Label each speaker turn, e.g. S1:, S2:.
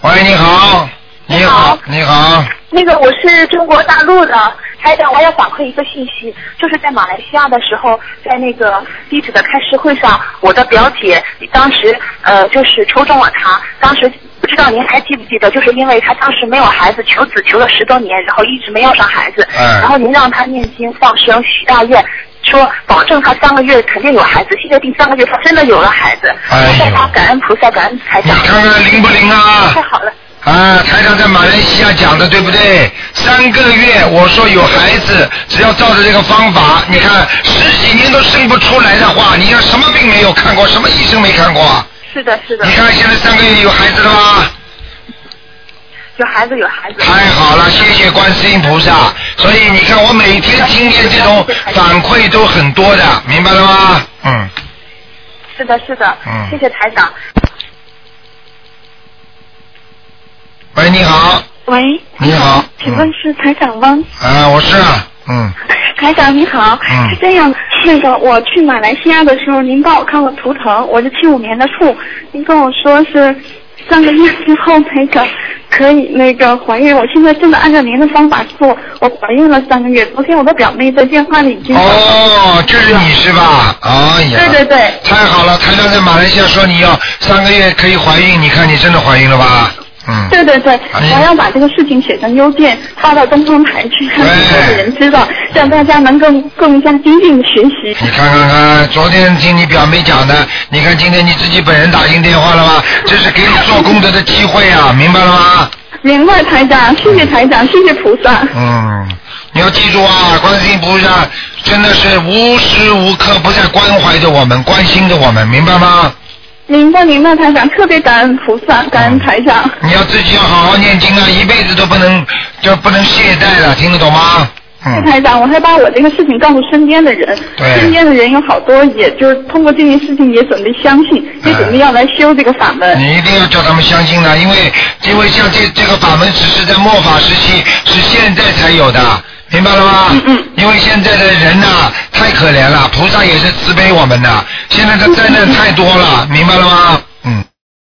S1: 喂，你好，你好，你好。
S2: 那个我是中国大陆的，台长，我要反馈一个信息，就是在马来西亚的时候，在那个地址的开市会上，我的表姐当时就是抽中了她，当时不知道您还记不记得，就是因为她当时没有孩子，求子求了10多年，然后一直没要上孩子，然后您让她念经放生许大愿。说保证他3个月肯定有孩子，现在第3个月他真的有了孩子，代他感恩菩萨，感恩台长。
S1: 你看看灵不灵啊？
S2: 太好了。
S1: 台长在马来西亚讲的对不对？3个月，我说有孩子，只要照着这个方法，你看10几年都生不出来的话，你要什么病没有看过，什么医生没看过？
S2: 是的，是的。
S1: 你看现在3个月有孩子了吗？
S2: 有孩子，有孩子。
S1: 太好了，谢谢观世音菩萨。所以你看，我每天听见这种反馈都很多的，明白了吗？嗯。
S2: 是的，是的。谢谢台长。
S1: 喂，你好。
S3: 喂。
S1: 你好。
S3: 请问是台长吗？
S1: 我是。
S3: 台长你好。是这样，那个我去马来西亚的时候，您帮我看了图腾，我是75年的兔，您跟我说是3个月之后台长可以那个怀孕，我现在真的按照您的方法做，我怀孕了3个月。昨天我的表妹在电话里已经
S1: 就是你是吧？哎呀，
S3: 对对对，
S1: 太好了！台长在马来西亚说你要3个月可以怀孕，你看你真的怀孕了吧？
S3: 对对对，我要把这个事情写成邮件发到东方台去，让更多的人知道，让大家能更加精进的学习。
S1: 你看看看，昨天听你表妹讲的，你看今天你自己本人打进电话了吗？这是给你做功德的机会啊，明白了吗？
S3: 明白台长，谢谢台长，谢谢菩萨。
S1: 你要记住啊，观世音菩萨真的是无时无刻不在关怀着我们，关心着我们，明白吗？
S3: 明白明白，台长，特别感恩菩萨，感恩台长。
S1: 你要自己要好好念经啊，一辈子都不能懈怠了，听得懂吗？
S3: 台长，我还把我这个事情告诉身边的人，身边的人有好多，也就是通过这件事情也准备相信，也准备要来修这个法门。
S1: 你一定要叫他们相信的，因为像这个法门只是在末法时期，是现在才有的。明白了吗？因为现在的人太可怜了，菩萨也是慈悲我们的。现在的灾难太多了，明白了吗？